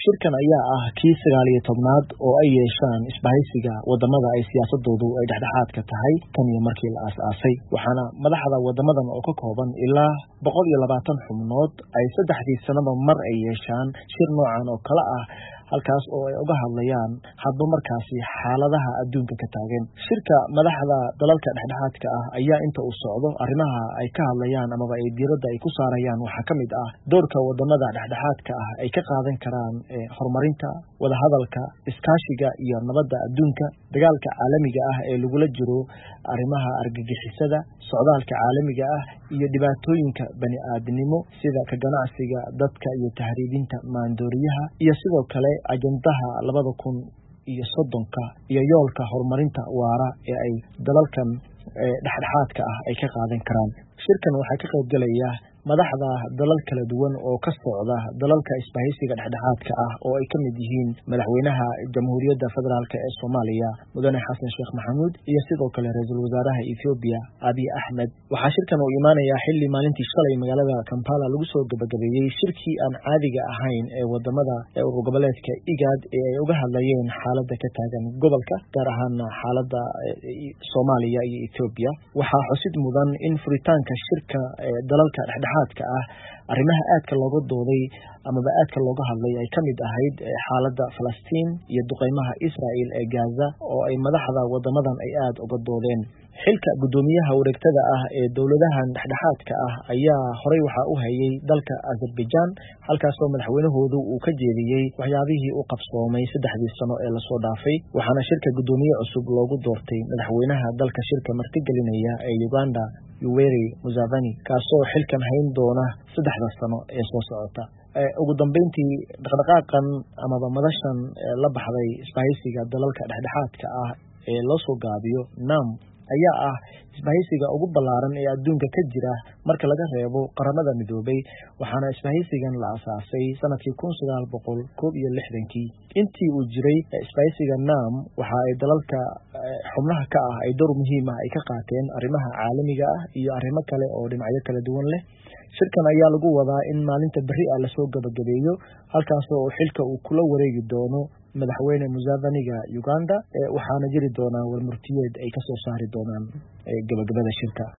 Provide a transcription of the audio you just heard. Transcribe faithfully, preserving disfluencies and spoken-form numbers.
shirkan ayaa ah kii sagaal iyo tobnaad oo ay yeeshaan isbahaysiga wadamada ay siyaasadoodu ay dhexdhexaadka tahay tan iyo markii la aasaasay, waxaana madaxda wadamadan oo ka kooban ilaa boqol iyo labaatan xubnood ay saddexdii sanaba mar ay yeeshaan shir noocan oo kale ah, halkaas oo ay uga hadlayaan hadba markaasi xaaladaha adduunka ka taagan. Shirka madaxda dalalka dhexdhexaadka ah ayaa inta uu socdo arrimaha ay ka hadlayaan amaba ay diiradda ay ku saarayaan waxaa ka mid ah doorka wadamada dhexdhexaadka ah ay ka qaadan karaan ee horumarinta, wadahadalka, iskaashiga iyo nabadda adduunka, dagaalka caalamiga ah ee lagula jiro arrimaha argagixisada, socdaalka caalamiga ah iyo dhibaatooyinka bani aadamnimo sida ka ganacsiga dadka iyo tahriibinta maandooriyaha, iyo sidoo kale ajandaha labada kun iyo soddonka iyo yoolka horumarinta waara ee ay dalalkan dhexdhexaadka ah ay ka qaadan karaan. Shirkan waxaa ka qayb galaya madaxda dalal kala duwan oo ka socda dalalka isbahaysiga dhexdhexaadka ah oo ay ka mid yihiin madaxweynaha Jamhuuriyadda Federaalk ee Soomaaliya Mudane Xasan Sheekh Maxamuud iyo sidoo kale ra'iisul wasaaraha Ethiopia Abiy Ahmed. Waxaa shirkan uu imaanayaa xilli maalintii shalay magaalada Kampala lagu soo gabagabeeyey shirkii aan caadiga ahayn ee wadamada ee urur goboleedka IGAD ee ay uga hadlayeen xaaladda ka taagan gobolka, gaar ahaan xaaladda Soomaaliya iyo Ethiopia. Waxaa xusid mudan in furitaanka shirka ee dalalka dhexdhexaadka ah arrimaha aadka looga dooday amaba aadka looga hadlay ay ka mid ahayd xaaladda Falastiin iyo duqeymaha Israel ee Gaza oo ay madaxda wadamadan ay aad uga doodeen. Xilka gudoomiyaha wareegtada ah ee dowladahan dhexdhexaadka ah ayaa horey waxa u hayay dalka Azerbaijan, halkaas oo madaxweynahoodu uu ka jeediyey waxyaabihii uu qabsoomay saddexdii sano ee lasoo dhaafay, waxaana shirka gudoomiye cusub loogu doortay madaxweynaha dalka shirka martigelinaya ee Uganda Yoweri Museveni, kaasoo xilkan hayn doona saddexda sano ee soo socota. ugu dambeyntii dhaqdhaqaaqan amaba madashan la baxday isbahaysiga dalalka dhexdhexaadka ah ee loo soo gaabiyo NAM ayaa ah isbahaysiga ugu ballaaran ee adduunka ka jira marka laga reebo qaramada midoobay, waxaana isbahaysigan la aasaasay sanadkii kun sagaal boqol koob iyo lixdankii. Intii uu jiray isbahaysiga NAM waxa ay dalalka xubnaha ka ah ay door muhiim ah ay ka qaateen arrimaha caalamiga ah iyo arrimo kale oo dhinacyo kala duwan leh. Shirkan ayaa lagu wadaa in maalinta berri ah lasoo gabagabeeyo, halkaas oo xilka uu kula wareegi doono madaxweyne Museveniga Uganda, waxaana jiri doonaa warmurtiyeed ay ka soo saari doonaan gabagabada shirka.